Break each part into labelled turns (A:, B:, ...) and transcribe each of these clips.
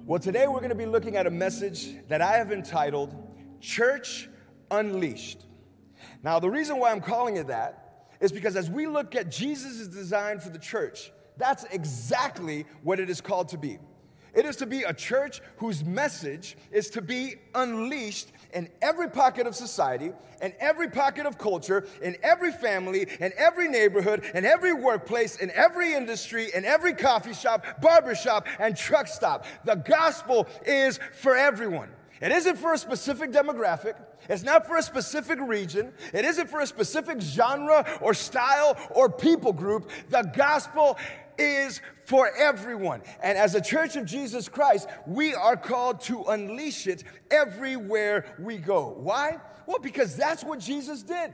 A: Well, today we're going to be looking at a message that I have entitled Church Unleashed. Now, the reason why I'm calling it that is because as we look at Jesus' design for the church, that's exactly what it is called to be. It is to be a church whose message is to be unleashed in every pocket of society, in every pocket of culture, in every family, in every neighborhood, in every workplace, in every industry, in every coffee shop, barber shop, and truck stop. The gospel is for everyone. It isn't for a specific demographic. It's not for a specific region. It isn't for a specific genre or style or people group. The gospel is for everyone. And as a church of Jesus Christ, we are called to unleash it everywhere we go. Why? Well, because that's what Jesus did.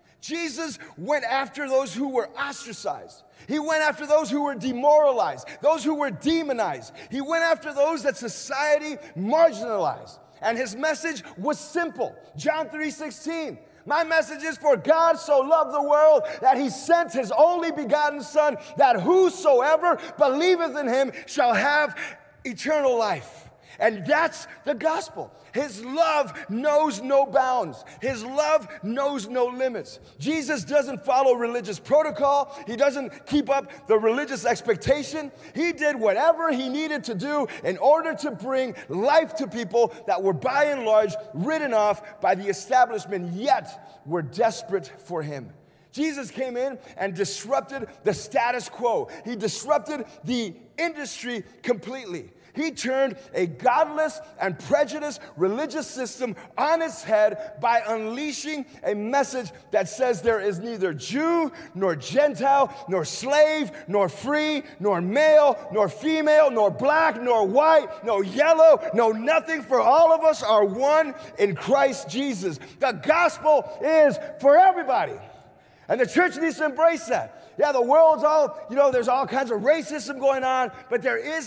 A: Jesus went after those who were ostracized. He went after those who were demoralized, those who were demonized. He went after those that society marginalized. And his message was simple. John 3:16. My message is, for God so loved the world that he sent his only begotten Son, that whosoever believeth in him shall have eternal life. And that's the gospel. His love knows no bounds. His love knows no limits. Jesus doesn't follow religious protocol. He doesn't keep up the religious expectation. He did whatever he needed to do in order to bring life to people that were by and large written off by the establishment, yet were desperate for him. Jesus came in and disrupted the status quo. He disrupted the industry completely. He turned a godless and prejudiced religious system on its head by unleashing a message that says there is neither Jew, nor Gentile, nor slave, nor free, nor male, nor female, nor black, nor white, no yellow, no nothing, for all of us are one in Christ Jesus. The gospel is for everybody. And the church needs to embrace that. Yeah, the world's all, there's all kinds of racism going on, but there's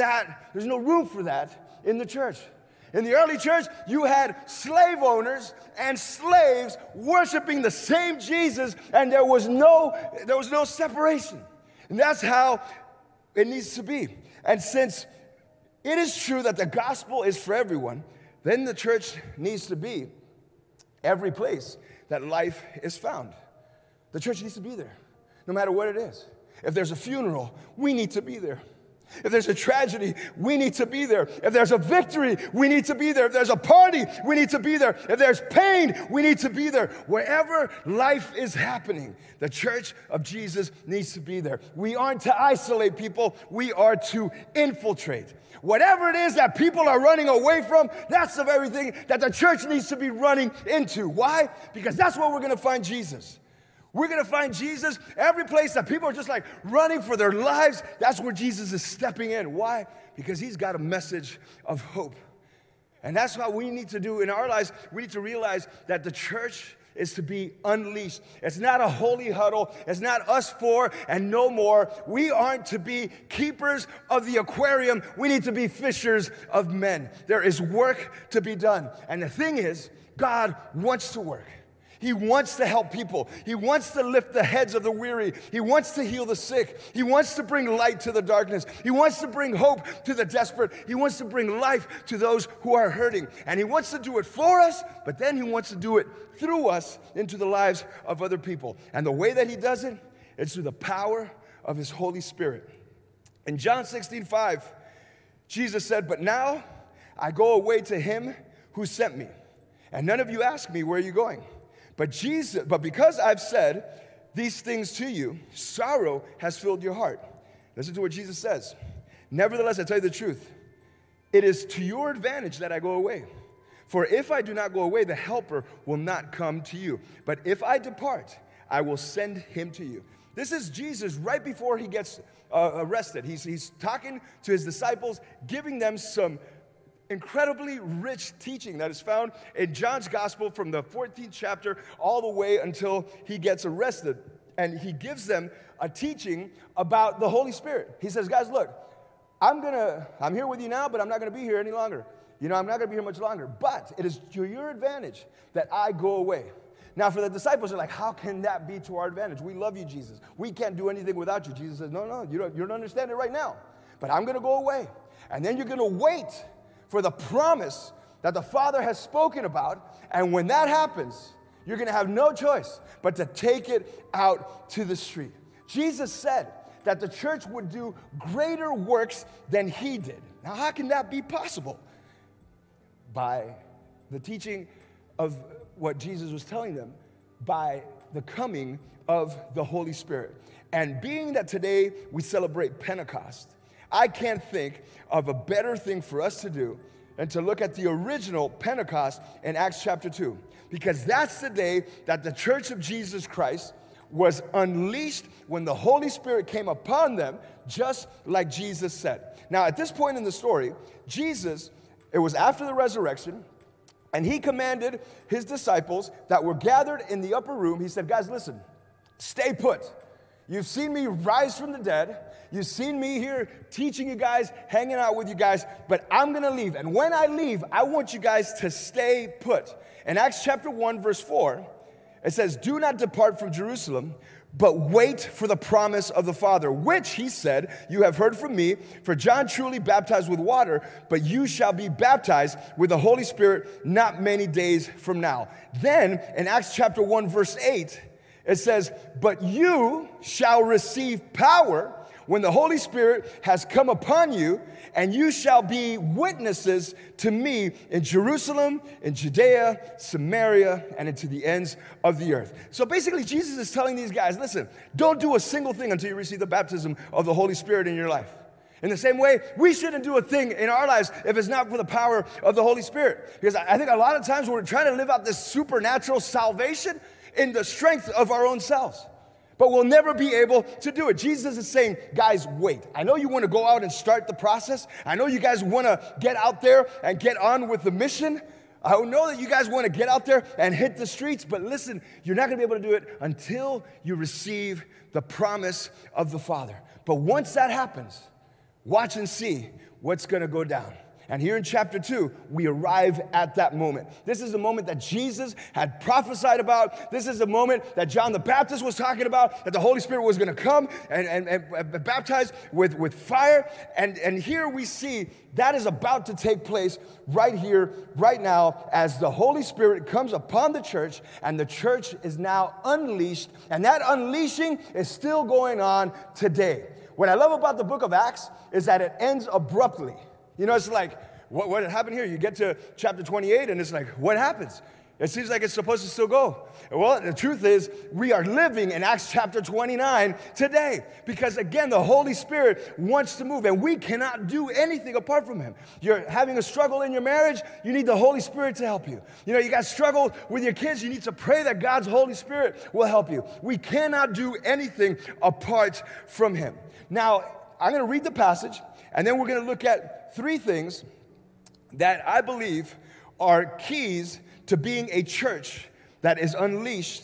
A: no room for that in the church. In the early church, you had slave owners and slaves worshiping the same Jesus, and there was no separation. And that's how it needs to be. And since it is true that the gospel is for everyone, then the church needs to be every place that life is found. The church needs to be there, no matter what it is. If there's a funeral, we need to be there. If there's a tragedy, we need to be there. If there's a victory, we need to be there. If there's a party, we need to be there. If there's pain, we need to be there. Wherever life is happening, the church of Jesus needs to be there. We aren't to isolate people. We are to infiltrate. Whatever it is that people are running away from, that's the very thing that the church needs to be running into. Why? Because that's where we're going to find Jesus. We're going to find Jesus every place that people are just like running for their lives. That's where Jesus is stepping in. Why? Because he's got a message of hope. And that's what we need to do in our lives. We need to realize that the church is to be unleashed. It's not a holy huddle. It's not us four and no more. We aren't to be keepers of the aquarium. We need to be fishers of men. There is work to be done. And the thing is, God wants to work. He wants to help people. He wants to lift the heads of the weary. He wants to heal the sick. He wants to bring light to the darkness. He wants to bring hope to the desperate. He wants to bring life to those who are hurting. And he wants to do it for us, but then he wants to do it through us into the lives of other people. And the way that he does it is through the power of his Holy Spirit. In John 16:5, Jesus said, "But now I go away to him who sent me. And none of you ask me, where are you going? But because I've said these things to you, sorrow has filled your heart." Listen to what Jesus says. "Nevertheless, I tell you the truth. It is to your advantage that I go away. For if I do not go away, the Helper will not come to you. But if I depart, I will send him to you." This is Jesus right before he gets arrested. He's talking to his disciples, giving them some incredibly rich teaching that is found in John's gospel from the 14th chapter all the way until he gets arrested. And he gives them a teaching about the Holy Spirit. He says, guys, look, I'm here with you now, but I'm not going to be here any longer. I'm not going to be here much longer. But it is to your advantage that I go away. Now, for the disciples, they're like, how can that be to our advantage? We love you, Jesus. We can't do anything without you. Jesus says, no, you don't understand it right now. But I'm going to go away. And then you're going to wait for the promise that the Father has spoken about. And when that happens, you're going to have no choice but to take it out to the street. Jesus said that the church would do greater works than he did. Now, how can that be possible? By the teaching of what Jesus was telling them, by the coming of the Holy Spirit. And being that today we celebrate Pentecost, I can't think of a better thing for us to do than to look at the original Pentecost in Acts chapter 2. Because that's the day that the church of Jesus Christ was unleashed when the Holy Spirit came upon them, just like Jesus said. Now, at this point in the story, Jesus, it was after the resurrection, and he commanded his disciples that were gathered in the upper room. He said, guys, listen, stay put. You've seen me rise from the dead. You've seen me here teaching you guys, hanging out with you guys, but I'm going to leave. And when I leave, I want you guys to stay put. In Acts chapter 1, verse 4, it says, do not depart from Jerusalem, but wait for the promise of the Father, which, he said, you have heard from me. For John truly baptized with water, but you shall be baptized with the Holy Spirit not many days from now. Then, in Acts chapter 1, verse 8, it says, but you shall receive power when the Holy Spirit has come upon you, and you shall be witnesses to me in Jerusalem, in Judea, Samaria, and into the ends of the earth. So basically, Jesus is telling these guys, listen, don't do a single thing until you receive the baptism of the Holy Spirit in your life. In the same way, we shouldn't do a thing in our lives if it's not for the power of the Holy Spirit. Because I think a lot of times we're trying to live out this supernatural salvation in the strength of our own selves. But we'll never be able to do it. Jesus is saying, guys, wait. I know you want to go out and start the process. I know you guys want to get out there and get on with the mission. I know that you guys want to get out there and hit the streets. But listen, you're not going to be able to do it until you receive the promise of the Father. But once that happens, watch and see what's going to go down. And here in chapter 2, we arrive at that moment. This is the moment that Jesus had prophesied about. This is the moment that John the Baptist was talking about, that the Holy Spirit was going to come and baptize with fire. And here we see that is about to take place right here, right now, as the Holy Spirit comes upon the church, and the church is now unleashed. And that unleashing is still going on today. What I love about the book of Acts is that it ends abruptly. You know, it's like, what happened here? You get to chapter 28, and it's like, what happens? It seems like it's supposed to still go. Well, the truth is, we are living in Acts chapter 29 today. Because, again, the Holy Spirit wants to move, and we cannot do anything apart from him. You're having a struggle in your marriage, you need the Holy Spirit to help you. You know, you got struggle with your kids, you need to pray that God's Holy Spirit will help you. We cannot do anything apart from him. Now, I'm going to read the passage, and then we're going to look at 3 things that I believe are keys to being a church that is unleashed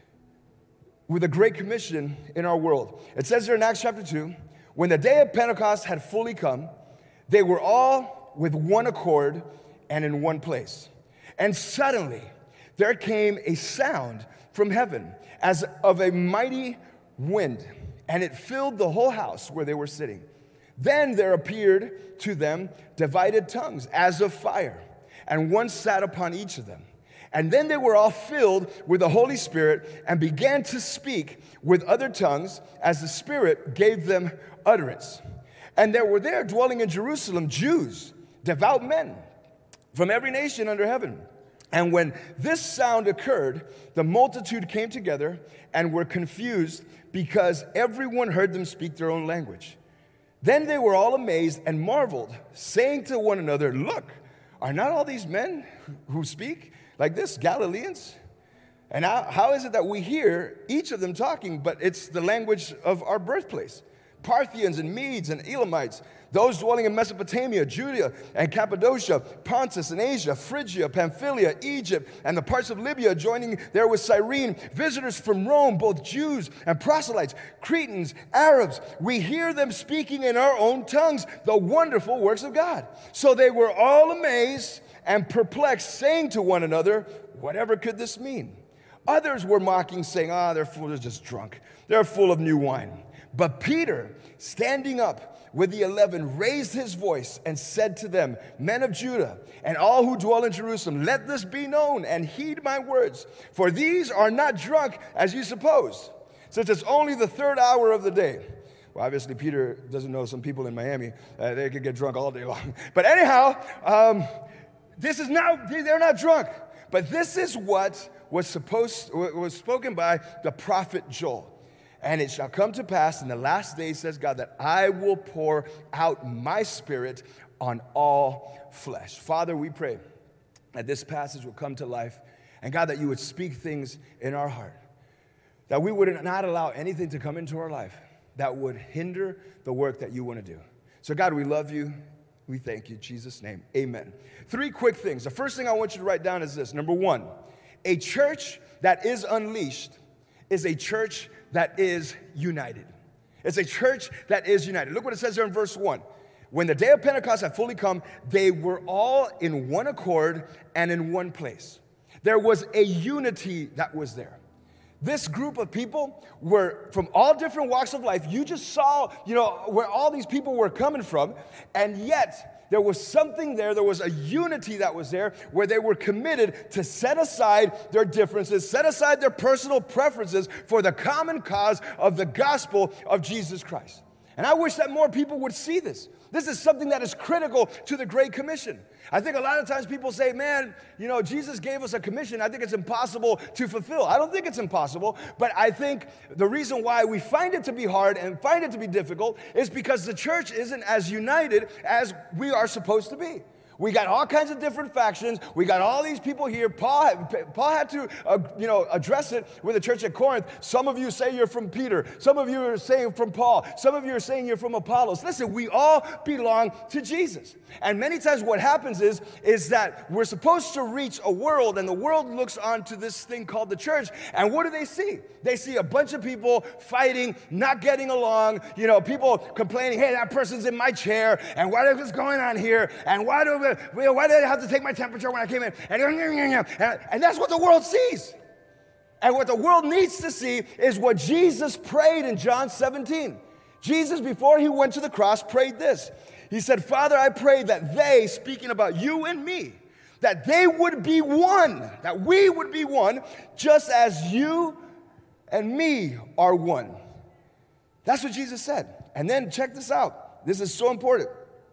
A: with a great commission in our world. It says there in Acts chapter 2, when the day of Pentecost had fully come, they were all with one accord and in one place. And suddenly there came a sound from heaven as of a mighty wind, and it filled the whole house where they were sitting. Then there appeared to them divided tongues as of fire, and one sat upon each of them. And then they were all filled with the Holy Spirit and began to speak with other tongues as the Spirit gave them utterance. And there were there dwelling in Jerusalem Jews, devout men from every nation under heaven. And when this sound occurred, the multitude came together and were confused because everyone heard them speak their own language. Then they were all amazed and marveled, saying to one another, look, are not all these men who speak like this Galileans? And how is it that we hear each of them talking, but it's the language of our birthplace? Parthians and Medes and Elamites, those dwelling in Mesopotamia, Judea and Cappadocia, Pontus and Asia, Phrygia, Pamphylia, Egypt, and the parts of Libya joining there with Cyrene, visitors from Rome, both Jews and proselytes, Cretans, Arabs, we hear them speaking in our own tongues the wonderful works of God. So they were all amazed and perplexed, saying to one another, whatever could this mean? Others were mocking, saying, they're just drunk. They're full of new wine. But Peter, standing up with the 11, raised his voice and said to them, Men of Judah, and all who dwell in Jerusalem, let this be known and heed my words. For these are not drunk as you suppose, since it's only the third hour of the day. Well, obviously, Peter doesn't know some people in Miami. They could get drunk all day long. But anyhow, they're not drunk. But this is what was spoken by the prophet Joel. And it shall come to pass in the last days, says God, that I will pour out my Spirit on all flesh. Father, we pray that this passage will come to life. And God, that you would speak things in our heart. That we would not allow anything to come into our life that would hinder the work that you want to do. So God, we love you. We thank you in Jesus' name. Amen. 3 quick things. The first thing I want you to write down is this. Number 1, a church that is unleashed is a church that is united. It's a church that is united. Look what it says there in verse 1. When the day of Pentecost had fully come, they were all in one accord and in one place. There was a unity that was there. This group of people were from all different walks of life. You just saw, where all these people were coming from, and yet there was something there. There was a unity that was there where they were committed to set aside their differences, set aside their personal preferences for the common cause of the gospel of Jesus Christ. And I wish that more people would see this. This is something that is critical to the Great Commission. I think a lot of times people say, man, Jesus gave us a commission. I think it's impossible to fulfill. I don't think it's impossible, but I think the reason why we find it to be hard and find it to be difficult is because the church isn't as united as we are supposed to be. We got all kinds of different factions. We got all these people here. Paul had to, address it with the church at Corinth. Some of you say you're from Peter. Some of you are saying from Paul. Some of you are saying you're from Apollos. Listen, we all belong to Jesus. And many times what happens is that we're supposed to reach a world, and the world looks onto this thing called the church, and what do they see? They see a bunch of people fighting, not getting along, people complaining, hey, that person's in my chair, and what is going on here, and why did they have to take my temperature when I came in? And that's what the world sees. And what the world needs to see is what Jesus prayed in John 17. Jesus, before he went to the cross, prayed this. He said, Father, I pray that they, speaking about you and me, that they would be one, that we would be one, just as you and me are one. That's what Jesus said. And then check this out. This is so important.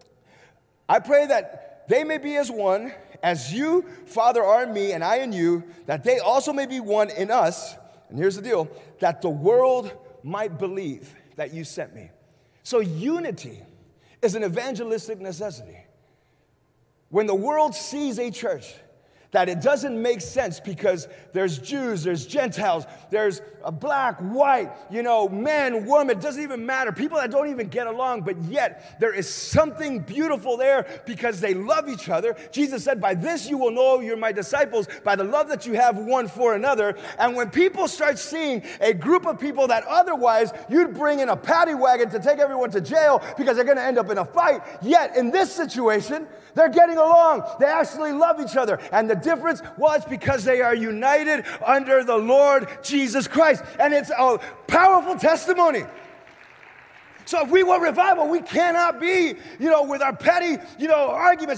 A: I pray that they may be as one, as you, Father, are in me, and I in you, that they also may be one in us. And here's the deal, that the world might believe that you sent me. So unity is an evangelistic necessity. When the world sees a church that it doesn't make sense because there's Jews, there's Gentiles, there's a black, white, man, woman, it doesn't even matter. People that don't even get along, but yet there is something beautiful there because they love each other. Jesus said, by this you will know you're my disciples, by the love that you have one for another. And when people start seeing a group of people that otherwise you'd bring in a paddy wagon to take everyone to jail because they're going to end up in a fight, yet in this situation, they're getting along. They actually love each other. And the difference was because they are united under the Lord Jesus Christ. And it's a powerful testimony. So if we want revival, we cannot be, with our petty, arguments.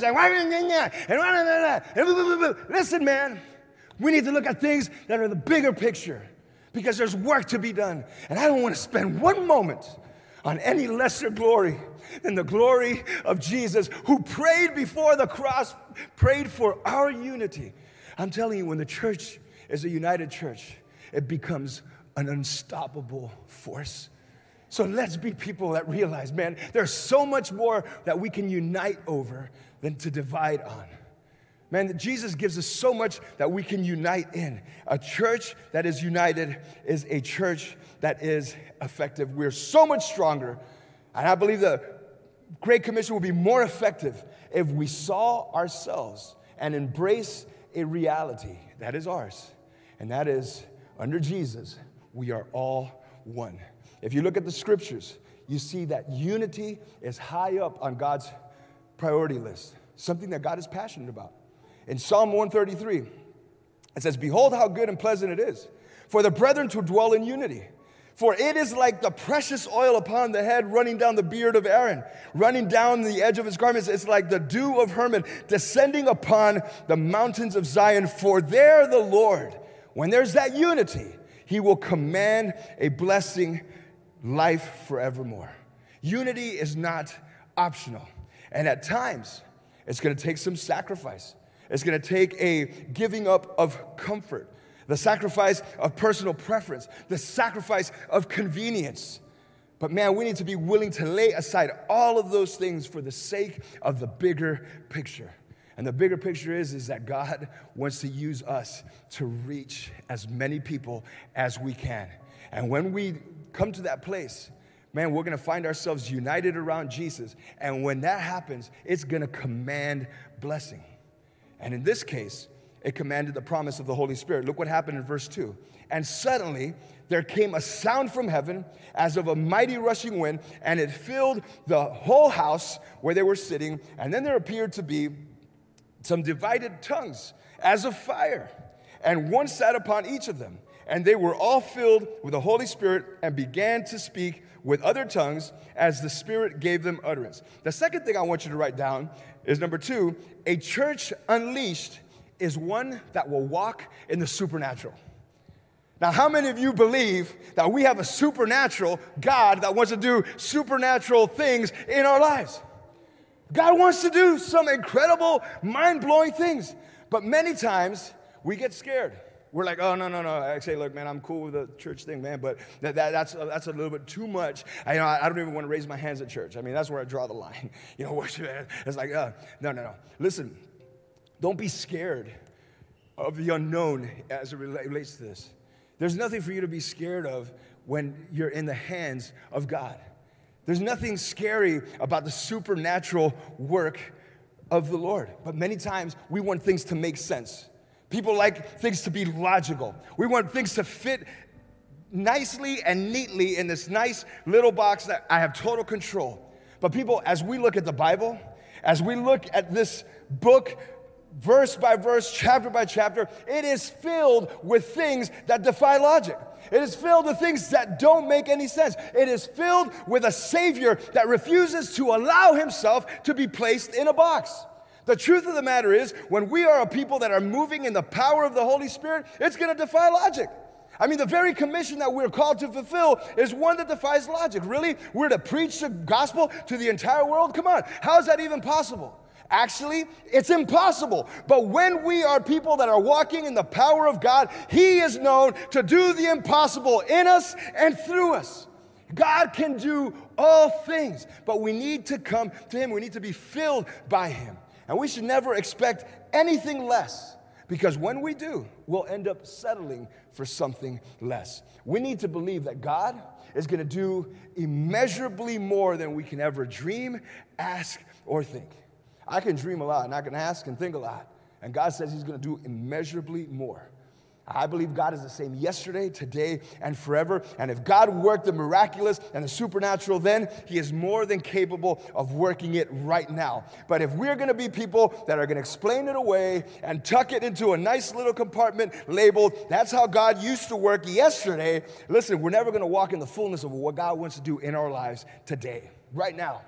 A: Listen, man, we need to look at things that are the bigger picture because there's work to be done. And I don't want to spend one moment on any lesser glory than the glory of Jesus, who prayed before the cross, prayed for our unity. I'm telling you, when the church is a united church, it becomes an unstoppable force. So let's be people that realize, man, there's so much more that we can unite over than to divide on. Man, Jesus gives us so much that we can unite in. A church that is united is a church that is effective. We're so much stronger. And I believe the Great Commission will be more effective if we saw ourselves and embrace a reality that is ours. And that is, under Jesus, we are all one. If you look at the scriptures, you see that unity is high up on God's priority list, something that God is passionate about. In Psalm 133, it says, behold how good and pleasant it is for the brethren to dwell in unity. For it is like the precious oil upon the head running down the beard of Aaron, running down the edge of his garments. It's like the dew of Hermon descending upon the mountains of Zion. For there the Lord, when there's that unity, he will command a blessing, life forevermore. Unity is not optional. And at times, it's going to take some sacrifice. It's going to take a giving up of comfort, the sacrifice of personal preference, the sacrifice of convenience. But man, we need to be willing to lay aside all of those things for the sake of the bigger picture. And the bigger picture is that God wants to use us to reach as many people as we can. And when we come to that place, man, we're going to find ourselves united around Jesus. And when that happens, it's going to command blessing. And in this case, it commanded the promise of the Holy Spirit. Look what happened in verse 2. And suddenly there came a sound from heaven as of a mighty rushing wind, and it filled the whole house where they were sitting. And then there appeared to be some divided tongues as of fire, and one sat upon each of them. And they were all filled with the Holy Spirit and began to speak with other tongues as the Spirit gave them utterance. The second thing I want you to write down is number 2, a church unleashed is one that will walk in the supernatural. Now, how many of you believe that we have a supernatural God that wants to do supernatural things in our lives? God wants to do some incredible, mind-blowing things. But many times, we get scared. We're like, oh, no. I say, look, man, I'm cool with the church thing, man, but that's a little bit too much. I don't even want to raise my hands at church. I mean, that's where I draw the line. Worship, it's like, no. Listen, don't be scared of the unknown as it relates to this. There's nothing for you to be scared of when you're in the hands of God. There's nothing scary about the supernatural work of the Lord. But many times, we want things to make sense. People like things to be logical. We want things to fit nicely and neatly in this nice little box that I have total control. But people, as we look at the Bible, as we look at this book, verse by verse, chapter by chapter, it is filled with things that defy logic. It is filled with things that don't make any sense. It is filled with a Savior that refuses to allow himself to be placed in a box. The truth of the matter is, when we are a people that are moving in the power of the Holy Spirit, it's going to defy logic. I mean, the very commission that we're called to fulfill is one that defies logic. Really? We're to preach the gospel to the entire world? Come on. How is that even possible? Actually, it's impossible. But when we are people that are walking in the power of God, he is known to do the impossible in us and through us. God can do all things, but we need to come to him. We need to be filled by him. And we should never expect anything less, because when we do, we'll end up settling for something less. We need to believe that God is going to do immeasurably more than we can ever dream, ask, or think. I can dream a lot, and I can ask and think a lot. And God says he's going to do immeasurably more. I believe God is the same yesterday, today, and forever. And if God worked the miraculous and the supernatural then, he is more than capable of working it right now. But if we're going to be people that are going to explain it away and tuck it into a nice little compartment labeled, that's how God used to work yesterday, listen, we're never going to walk in the fullness of what God wants to do in our lives today, right now.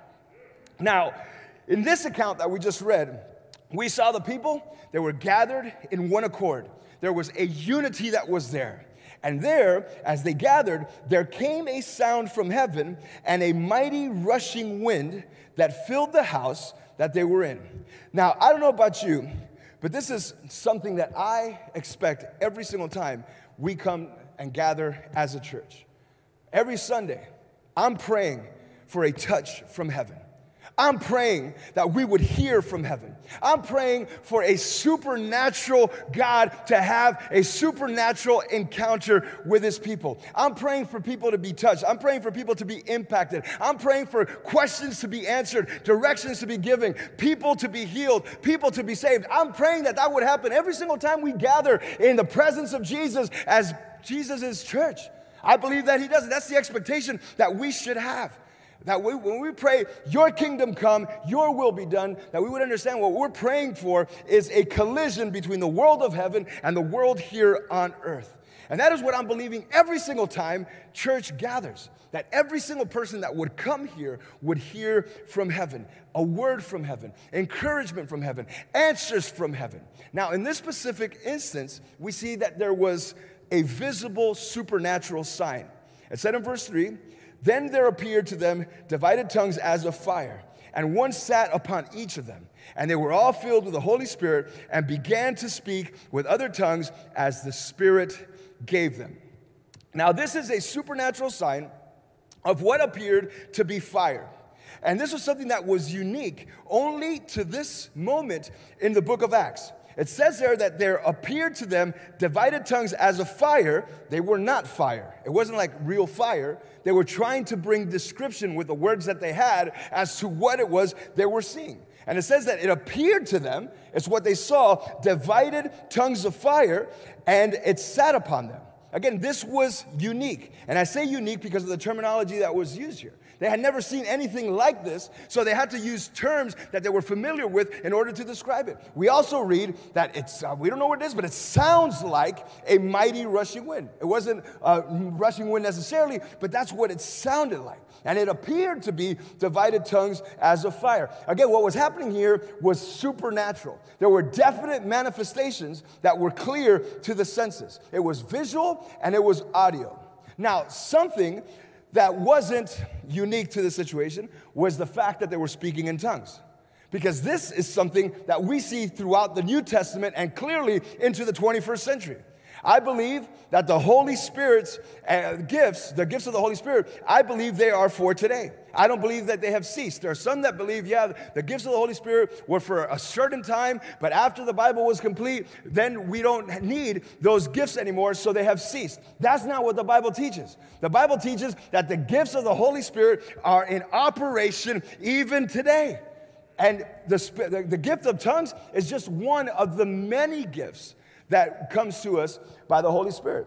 A: Now, in this account that we just read, we saw the people that were gathered in one accord. There was a unity that was there. And there, as they gathered, there came a sound from heaven and a mighty rushing wind that filled the house that they were in. Now, I don't know about you, but this is something that I expect every single time we come and gather as a church. Every Sunday, I'm praying for a touch from heaven. I'm praying that we would hear from heaven. I'm praying for a supernatural God to have a supernatural encounter with his people. I'm praying for people to be touched. I'm praying for people to be impacted. I'm praying for questions to be answered, directions to be given, people to be healed, people to be saved. I'm praying that that would happen every single time we gather in the presence of Jesus as Jesus' church. I believe that he does it. That's the expectation that we should have. That when we pray, your kingdom come, your will be done, that we would understand what we're praying for is a collision between the world of heaven and the world here on earth. And that is what I'm believing every single time church gathers. That every single person that would come here would hear from heaven, a word from heaven, encouragement from heaven, answers from heaven. Now, in this specific instance, we see that there was a visible supernatural sign. It said in verse 3, "Then there appeared to them divided tongues as of fire, and one sat upon each of them. And they were all filled with the Holy Spirit and began to speak with other tongues as the Spirit gave them." Now, this is a supernatural sign of what appeared to be fire. And this was something that was unique only to this moment in the book of Acts. It says there that there appeared to them divided tongues as of fire. They were not fire. It wasn't like real fire. They were trying to bring description with the words that they had as to what it was they were seeing. And it says that it appeared to them, it's what they saw, divided tongues of fire, and it sat upon them. Again, this was unique. And I say unique because of the terminology that was used here. They had never seen anything like this, so they had to use terms that they were familiar with in order to describe it. We also read that it's, we don't know what it is, but it sounds like a mighty rushing wind. It wasn't a rushing wind necessarily, but that's what it sounded like. And it appeared to be divided tongues as of fire. Again, what was happening here was supernatural. There were definite manifestations that were clear to the senses. It was visual and it was audio. Now, something that wasn't unique to the situation was the fact that they were speaking in tongues. Because this is something that we see throughout the New Testament and clearly into the 21st century. I believe that the Holy Spirit's gifts, the gifts of the Holy Spirit, I believe they are for today. I don't believe that they have ceased. There are some that believe, yeah, the gifts of the Holy Spirit were for a certain time, but after the Bible was complete, then we don't need those gifts anymore, so they have ceased. That's not what the Bible teaches. The Bible teaches that the gifts of the Holy Spirit are in operation even today. And the gift of tongues is just one of the many gifts that comes to us by the Holy Spirit.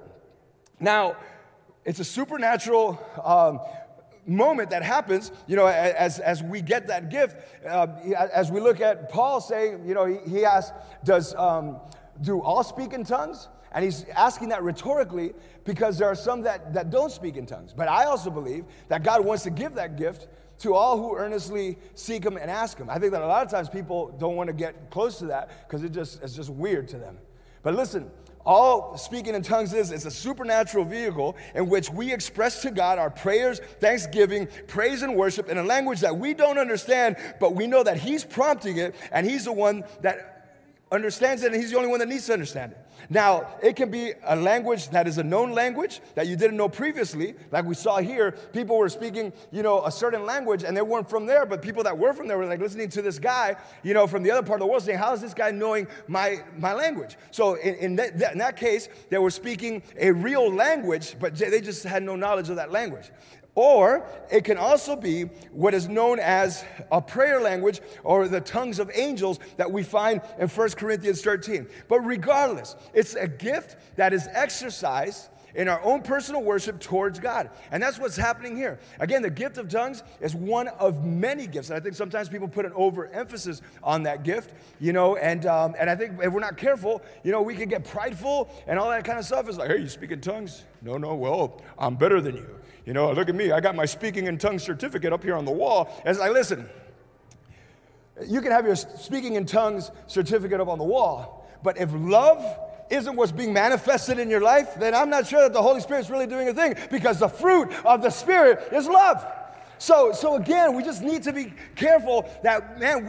A: Now, it's a supernatural moment that happens, you know, as we get that gift. As we look at Paul saying, you know, he asks, do all speak in tongues? And he's asking that rhetorically because there are some that don't speak in tongues. But I also believe that God wants to give that gift to all who earnestly seek him and ask him. I think that a lot of times people don't want to get close to that because it's just weird to them. But listen, all speaking in tongues is a supernatural vehicle in which we express to God our prayers, thanksgiving, praise, and worship in a language that we don't understand, but we know that he's prompting it, and he's the one that understands it, and he's the only one that needs to understand it. Now, it can be a language that is a known language that you didn't know previously. Like we saw here, people were speaking, you know, a certain language, and they weren't from there, but people that were from there were like listening to this guy, you know, from the other part of the world saying, how is this guy knowing my language? So in that case, they were speaking a real language, but they just had no knowledge of that language. Or it can also be what is known as a prayer language or the tongues of angels that we find in 1 Corinthians 13. But regardless, it's a gift that is exercised in our own personal worship towards God. And that's what's happening here. Again, the gift of tongues is one of many gifts. And I think sometimes people put an overemphasis on that gift, you know, and I think if we're not careful, you know, we can get prideful and all that kind of stuff. It's like, hey, you speak in tongues? No, well, I'm better than you. You know, look at me. I got my speaking in tongues certificate up here on the wall. And it's like, listen, you can have your speaking in tongues certificate up on the wall, but if love isn't what's being manifested in your life, then I'm not sure that the Holy Spirit's really doing a thing, because the fruit of the Spirit is love. So again, we just need to be careful that, man,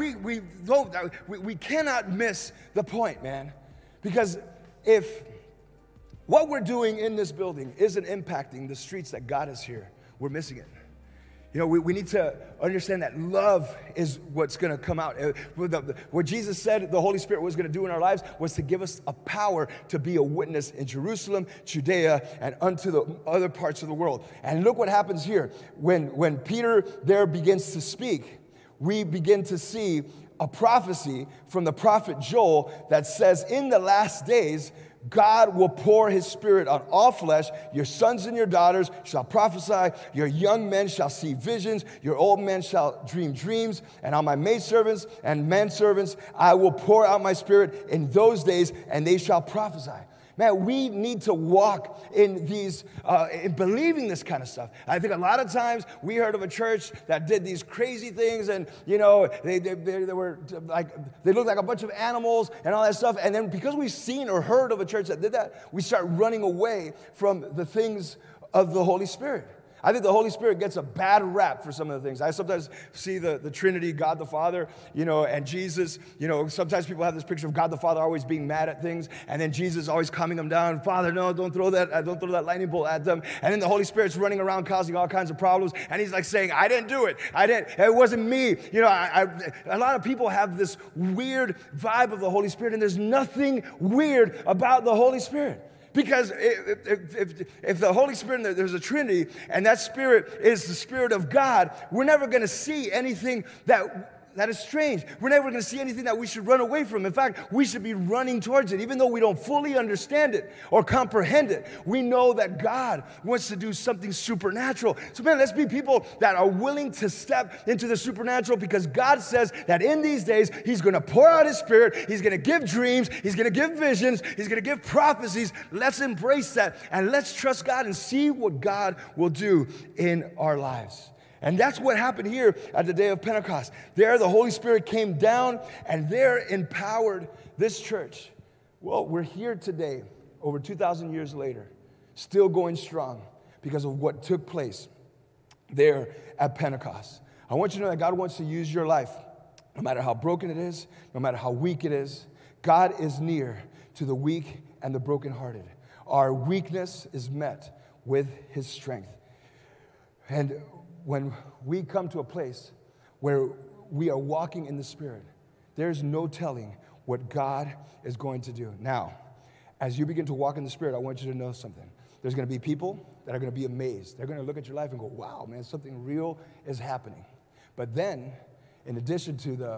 A: we cannot miss the point, man. Because if what we're doing in this building isn't impacting the streets that God is here, we're missing it. You know, we need to understand that love is what's going to come out. What Jesus said the Holy Spirit was going to do in our lives was to give us a power to be a witness in Jerusalem, Judea, and unto the other parts of the world. And look what happens here. When Peter there begins to speak, we begin to see a prophecy from the prophet Joel that says, in the last days, God will pour his Spirit on all flesh. Your sons and your daughters shall prophesy. Your young men shall see visions. Your old men shall dream dreams. And on my maidservants and manservants, I will pour out my Spirit in those days, and they shall prophesy. Man, we need to walk in these, in believing this kind of stuff. I think a lot of times we heard of a church that did these crazy things, and they were like, they looked like a bunch of animals and all that stuff. And then because we've seen or heard of a church that did that, we start running away from the things of the Holy Spirit. I think the Holy Spirit gets a bad rap for some of the things. I sometimes see the Trinity, God the Father, and Jesus. Sometimes people have this picture of God the Father always being mad at things, and then Jesus always calming them down. Father, no, don't throw that lightning bolt at them. And then the Holy Spirit's running around causing all kinds of problems, and he's like saying, I didn't do it. It wasn't me. A lot of people have this weird vibe of the Holy Spirit, and there's nothing weird about the Holy Spirit. Because if the Holy Spirit, there's a Trinity, and that Spirit is the Spirit of God, we're never going to see anything that is strange. We're never going to see anything that we should run away from. In fact, we should be running towards it. Even though we don't fully understand it or comprehend it, we know that God wants to do something supernatural. So man, let's be people that are willing to step into the supernatural, because God says that in these days, he's going to pour out his Spirit. He's going to give dreams. He's going to give visions. He's going to give prophecies. Let's embrace that, and let's trust God and see what God will do in our lives. And that's what happened here at the day of Pentecost. There, the Holy Spirit came down, and there empowered this church. Well, we're here today, over 2,000 years later, still going strong because of what took place there at Pentecost. I want you to know that God wants to use your life, no matter how broken it is, no matter how weak it is. God is near to the weak and the brokenhearted. Our weakness is met with his strength. And when we come to a place where we are walking in the Spirit, there's no telling what God is going to do. Now, as you begin to walk in the Spirit, I want you to know something. There's going to be people that are going to be amazed. They're going to look at your life and go, wow, man, something real is happening. But then, in addition to the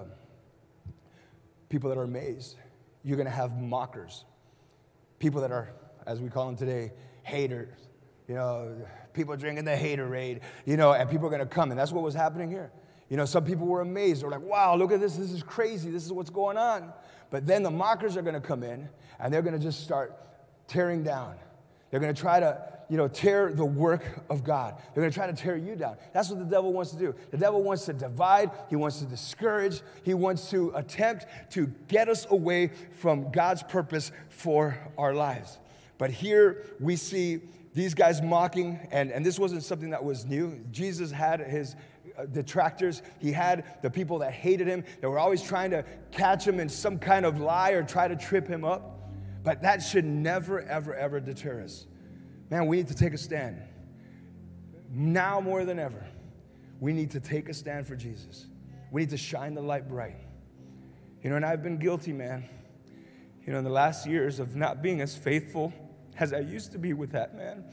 A: people that are amazed, you're going to have mockers. People that are, as we call them today, haters. People drinking the haterade, and people are going to come. And that's what was happening here. Some people were amazed. They're like, wow, look at this. This is crazy. This is what's going on. But then the mockers are going to come in, and they're going to just start tearing down. They're going to try to, tear the work of God. They're going to try to tear you down. That's what the devil wants to do. The devil wants to divide. He wants to discourage. He wants to attempt to get us away from God's purpose for our lives. But here we see these guys mocking, and this wasn't something that was new. Jesus had his detractors. He had the people that hated him, that were always trying to catch him in some kind of lie or try to trip him up. But that should never, ever, ever deter us. Man, we need to take a stand. Now more than ever, we need to take a stand for Jesus. We need to shine the light bright. And I've been guilty, man, in the last years of not being as faithful as I used to be with that, man.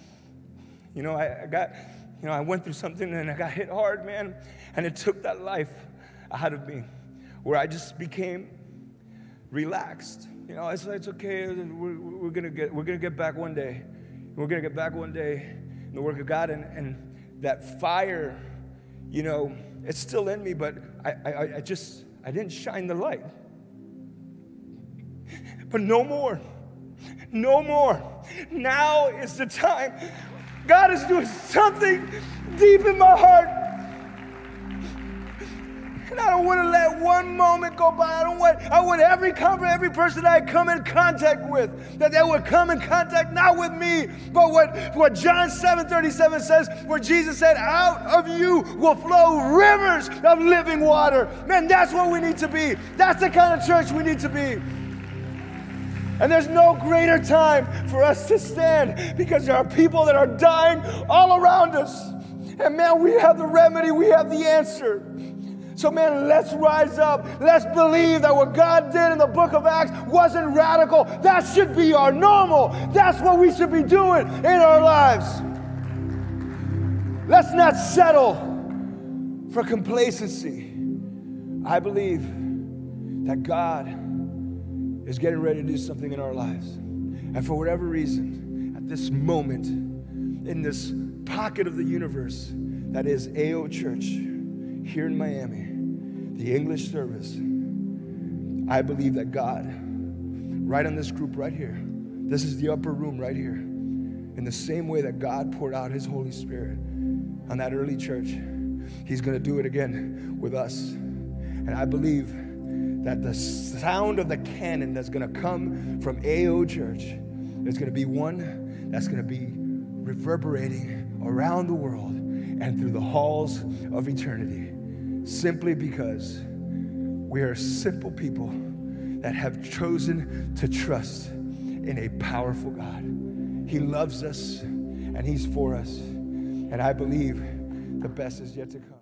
A: I went through something and I got hit hard, man, and it took that life out of me, where I just became relaxed. It's okay. We're gonna get back one day. We're gonna get back one day in the work of God, and that fire, it's still in me, but I didn't shine the light. But no more. No more. Now is the time. God is doing something deep in my heart. And I don't want to let one moment go by. I want every person that I come in contact with, that they would come in contact not with me, but what John 7:37 says, where Jesus said, out of you will flow rivers of living water. Man, that's what we need to be. That's the kind of church we need to be. And there's no greater time for us to stand, because there are people that are dying all around us. And man, we have the remedy, we have the answer. So man, let's rise up. Let's believe that what God did in the book of Acts wasn't radical. That should be our normal. That's what we should be doing in our lives. Let's not settle for complacency. I believe that God is getting ready to do something in our lives. And for whatever reason, at this moment, in this pocket of the universe that is AO Church here in Miami, the English service, I believe that God, right on this group right here, This is the upper room right here. In the same way that God poured out his Holy Spirit on that early church, he's going to do it again with us. And I believe that the sound of the cannon that's going to come from AO Church is going to be one that's going to be reverberating around the world and through the halls of eternity, simply because we are simple people that have chosen to trust in a powerful God. He loves us and he's for us. And I believe the best is yet to come.